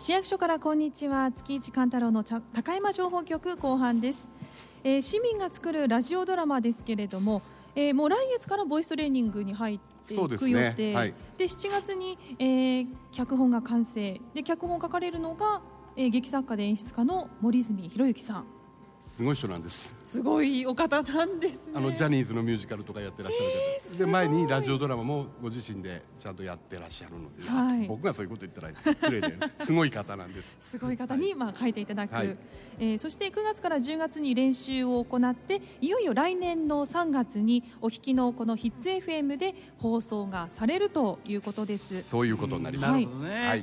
市役所からこんにちは。月一貫太郎の高山情報局後半です。市民が作るラジオドラマですけれども、もう来月からボイストレーニングに入っていく予定 で、7月に、脚本が完成で、脚本を書かれるのが、劇作家で演出家の森泉博之さん。 すごい人なんです。 すごいお方なんですね。 ジャニーズのミュージカルとかやってらっしゃる方で、前にラジオドラマもご自身でちゃんとやってらっしゃるので、はい、僕がそういうこと言ったら失礼ですごい方なんです。 すごい方に、書いていただく、 はい、 そして9月から10月に練習を行って、いよいよ来年の3月にお聞きのこのヒッツ FM で放送がされるということです。 そういうことになります。 はい、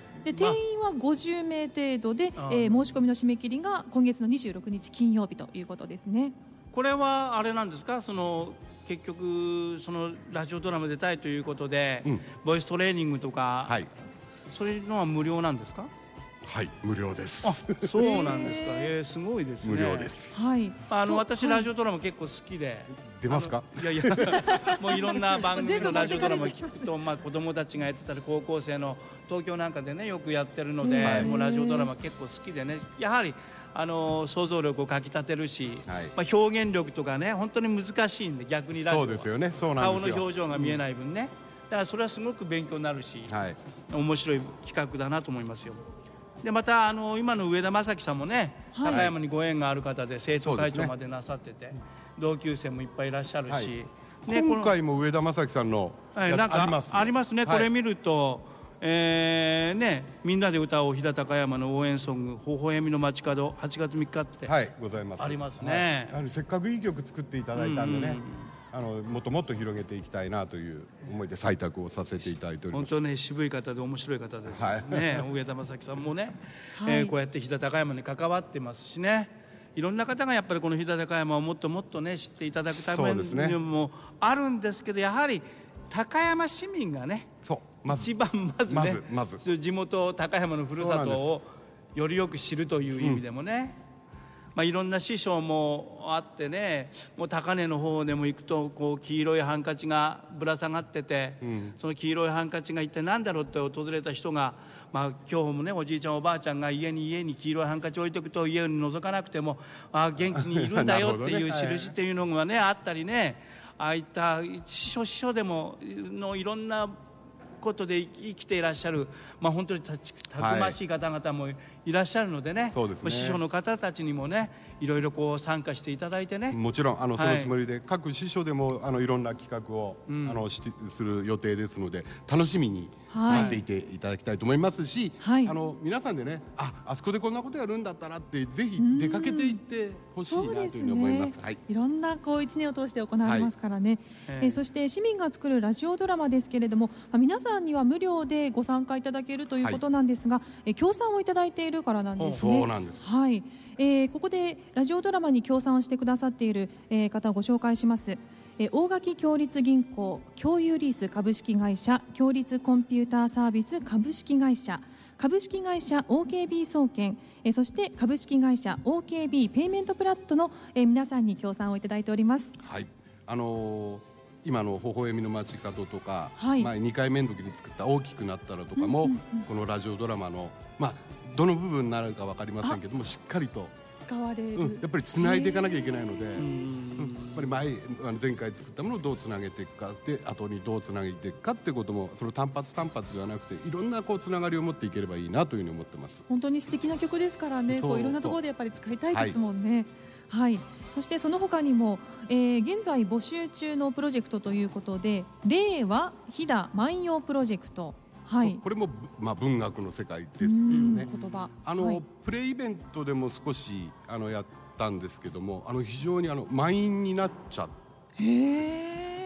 で定員は50名程度で、申し込みの締め切りが今月の26日金曜日ということですね。 これはあれなんですか、結局ラジオドラマ出たいということで、ボイストレーニングとか、そういうのは無料なんですか？ はい、無料です。 あ、そうなんですか。すごいですね。 無料です。 はい。 私ラジオドラマ結構好きで。 出ますか？ いやいやもういろんな番組のラジオドラマ聞くと、子供たちがやってたり高校生の東京なんかでねよくやってるので、もうラジオドラマ結構好きでね、やはり想像力をかき立てるし、表現力とかね本当に難しいんで、逆にラジオはそうですよね。そうなんですよ。 顔の表情が見えない分ね、だからそれはすごく勉強になるし、面白い企画だなと思いますよ。でまた今の上田正樹さんもね、高山にご縁がある方で生徒会長までなさってて、同級生もいっぱいいらっしゃるし、 今回も上田正樹さんのなんかありますね。これ見るとみんなで歌おう飛騨高山の応援ソング微笑みの街角8月3日ってございます。 ありますね。 せっかくいい曲作っていただいたんでね、もっともっと広げていきたいなという思いで採択をさせていただいております。 本当ね、渋い方で面白い方ですね。上田正樹さんもね、こうやって飛騨高山に関わってますしね、いろんな方がやっぱりこの飛騨高山をもっともっとね知っていただくためにもあるんですけど、やはり高山市民がね、一番まず地元高山のふるさとをよりよく知るという意味でもね、いろんな師匠もあってね、もう高根の方でも行くとこう黄色いハンカチがぶら下がってて、その黄色いハンカチが一体何だろうって訪れた人が、今日もねおじいちゃんおばあちゃんが家に黄色いハンカチ置いておくと、家に覗かなくても元気にいるんだよっていう印っていうのがねあったりね、ああいった師匠でものいろんなことで生きていらっしゃる、本当にたくましい方々もいらっしゃるのでね、師匠の方たちにもねいろいろこう参加していただいてね、 もちろんそのつもりで、各師匠でもいろんな企画を、する予定ですので、楽しみに待っていていただきたいと思いますし、皆さんでね、あそこでこんなことやるんだったらってぜひ出かけていってほしいなというふうに思います。 いろんな1年を通して行われますからね。そして市民が作るラジオドラマですけれども、皆さんには無料でご参加いただけるということなんですが、協賛をいただいているからなんですね。 そうなんです。 ここでラジオドラマに協賛してくださっている、方をご紹介します。大垣共立銀行共有リース株式会社、共立コンピューターサービス株式会社、株式会社 OKB 総研、そして株式会社 OKB ペイメントプラットの、皆さんに協賛をいただいております。 今の微笑みの街角とか、前2回目の時に作った大きくなったらとかも、このラジオドラマのどの部分になるか分かりませんけども、しっかりと使われる、 やっぱりつないでいかなきゃいけないので、やっぱり前回作ったものをどうつなげていくかで、後にどうつなげていくかってことも、その単発ではなくていろんなつながりを持っていければいいなというふうに思ってます。 本当に素敵な曲ですからね、いろんなところでやっぱり使いたいですもんね。そしてその他にも、現在募集中のプロジェクトということで、令和飛騨万葉プロジェクト、 これも文学の世界ですよね。 言葉プレイイベントでも少しやったんですけども、非常に満員になっちゃって、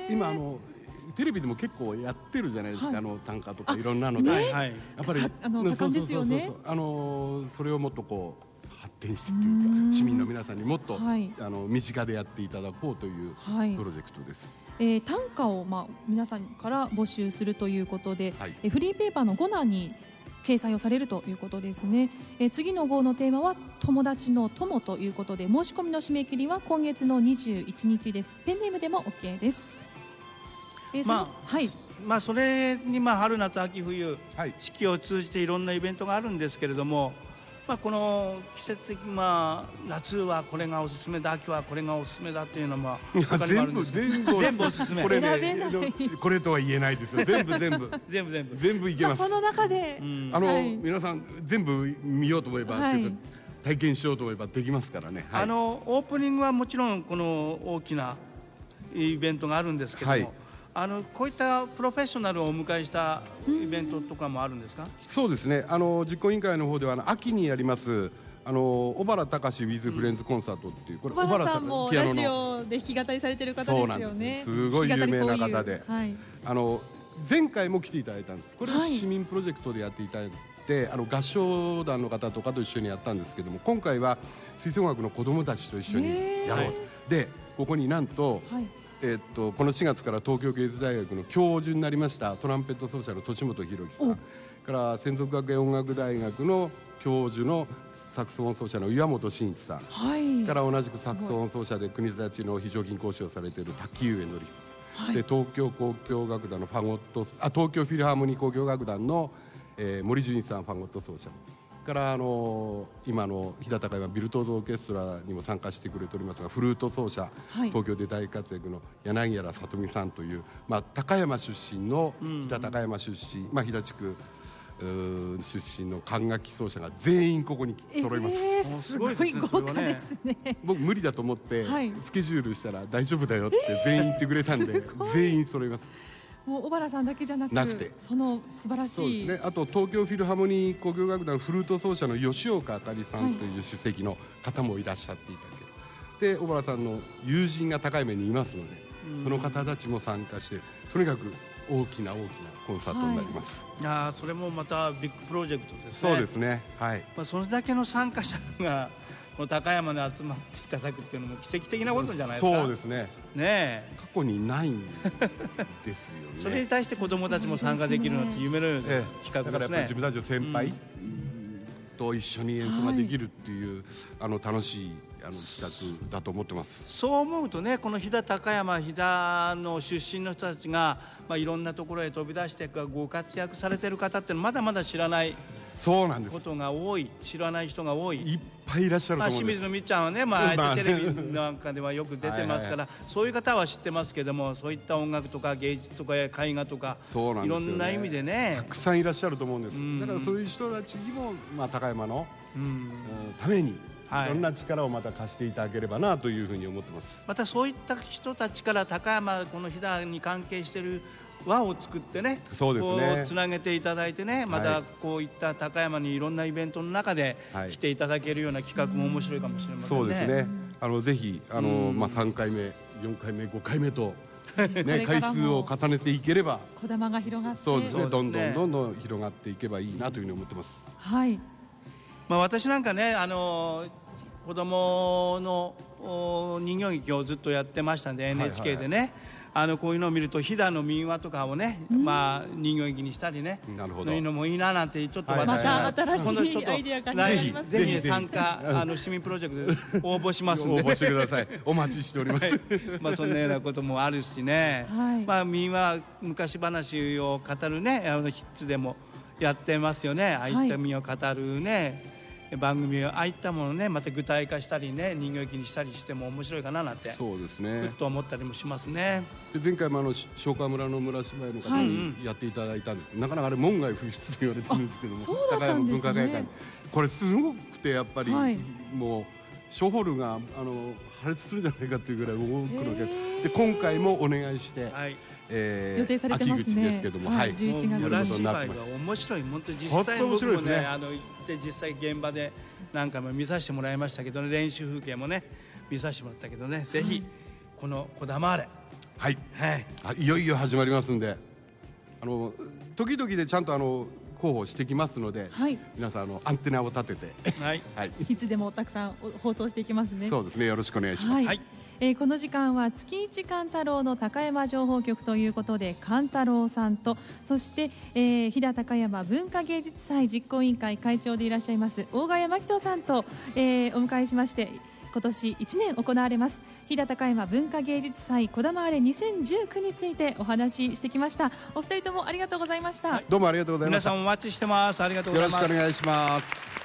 今テレビでも結構やってるじゃないですか、短歌とかいろんなので、やっぱり盛んですよね。 それをもっと発展してというか、市民の皆さんにもっと、身近でやっていただこうというプロジェクトです。 短歌を、皆さんから募集するということで、フリーペーパーの5欄に掲載をされるということですね。次の号のテーマは友達の友ということで、申し込みの締め切りは今月の21日です。ペンネームでも OK です。 それに春夏秋冬、四季を通じていろんなイベントがあるんですけれども、この季節的、夏はこれがおすすめだ、秋はこれがおすすめだっていうのも全部おすすめ。 これね、これとは言えないですよ。全部全部いけます。 その中で皆さん全部見ようと思えば、体験しようと思えばできますからね。 オープニングはもちろんこの大きなイベントがあるんですけども、こういったプロフェッショナルをお迎えしたイベントとかもあるんですか？ そうですね、実行委員会の方では秋にやります小原隆ウィズフレンズコンサートっていう、これ小原さんもラジオで弾き語りされてる方ですよね。そうなんです。 すごい有名な方で、前回も来ていただいたんです。これは市民プロジェクトでやっていただいて、合唱団の方とかと一緒にやったんですけども、今回は吹奏楽の子どもたちと一緒にやろう。でここになんと、この4月から東京芸術大学の教授になりましたトランペット奏者の栃本博樹さんから専属学園音楽大学の教授のサクソフォン奏者の岩本真一さん、から同じくサクソフォン奏者で国立の非常勤講師をされている滝上典彦さん、で東京交響楽団の東京フィルハーモニー交響楽団の、森純一さん、ファゴット奏者から今の飛騨高山ビルトーズオーケストラにも参加してくれておりますが、フルート奏者、東京で大活躍の柳原さとみさんという、高山出身の飛騨高山出身、飛騨地区出身の管楽器奏者が全員ここに揃います。 すごい豪華ですね。 僕無理だと思ってスケジュールしたら大丈夫だよって全員言ってくれたんで全員揃います。 もう小原さんだけじゃなくて、その素晴らしい。 そうですね。あと東京フィルハーモニー交響楽団フルート奏者の吉岡あかりさんという首席の方もいらっしゃっていたけど、で小原さんの友人が高い目にいますので、その方たちも参加して、とにかく大きなコンサートになります。 それもまたビッグプロジェクトですね。 そうですね。 それだけの参加者がこの高山に集まっていただくっていうのも奇跡的なことじゃないですか。 そうですね。過去にないんですよね。 それに対して子どもたちも参加できるのって夢のような企画ですね。 だからやっぱり自分たちの先輩と一緒に演奏ができるっていう楽しい企画だと思ってます。 そう思うとね、この飛騨高山、飛騨の出身の人たちが、いろんなところへ飛び出してご活躍されてる方ってまだまだ知らないことが多い、知らない人が多い、 いっぱいいらっしゃると思うんです。 清水のみっちゃんはね、テレビなんかではよく出てますからそういう方は知ってますけども、そういった音楽とか芸術とか絵画とか、いろんな意味でねたくさんいらっしゃると思うんです。だからそういう人たちにも、高山のためにいろんな力をまた貸していただければなというふうに思ってます。 またそういった人たちから高山、この飛騨に関係している輪を作ってね、 そうですね、 こうつなげていただいてね、またこういった高山にいろんなイベントの中で来ていただけるような企画も面白いかもしれませんね。 そうですね。ぜひ3回目、4回目、5回目と回数を重ねていければ、 小玉が広がって、 そうですね、どんどん広がっていけばいいなというふうに思ってます。 私なんかね、子供の人形劇をずっとやってましたんで、 NHK でね、こういうのを見ると飛騨の民話とかをね、人形劇にしたりね、そういうのもいいななんて、ちょっと私は新しいアイデアがありますね。 ぜひ参加、市民プロジェクト応募しますんで、 応募してください。お待ちしております。 そんなようなこともあるしね、民話、昔話を語るね、ヒッツでもやってますよね。ああいった民話を語るね、番組をああいったものをね、また具体化したりね、人形劇にしたりしても面白いかななんて、 そうですね、 ふっと思ったりもしますね。 で前回も昭川村の村芝居の方にやっていただいたんです。なかなかあれ門外不出と言われてるんですけども、高山文化会館、これすごくて、やっぱりもうショーホールが破裂するんじゃないかというぐらい多くのお客で、今回もお願いして、 予定されてますね。 秋口ですけども、 11月村芝居が面白い。本当に実際僕もね、行って実際現場で何回も見させてもらいましたけどね、練習風景もね見させてもらったけどね、ぜひこのこだまれ、 いよいよ始まりますんで、時々でちゃんと広報してきますので、皆さんアンテナを立てて、 いつでもたくさん放送していきますね。 そうですね、よろしくお願いします。 この時間は月一勘太郎の高山情報局ということで、勘太郎さんと、そして、飛騨高山文化芸術祭実行委員会会長でいらっしゃいます大賀山紀人さんと、お迎えしまして、 今年1年行われます飛騨高山文化芸術祭こだまわれ2019についてお話ししてきました。お二人ともありがとうございました。 どうもありがとうございました。 皆さんお待ちしてます。ありがとうございます。 よろしくお願いします。